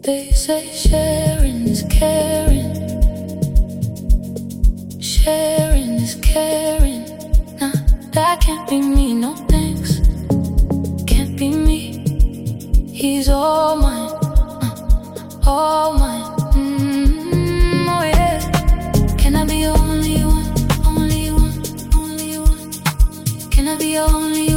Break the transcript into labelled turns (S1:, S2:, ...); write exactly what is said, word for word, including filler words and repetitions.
S1: They say sharing is caring, sharing is caring. Nah, that can't be me, no thanks. Can't be me. He's all mine, uh, all mine. Mm, oh yeah. Can I be your only one, only one, only one? Can I be your only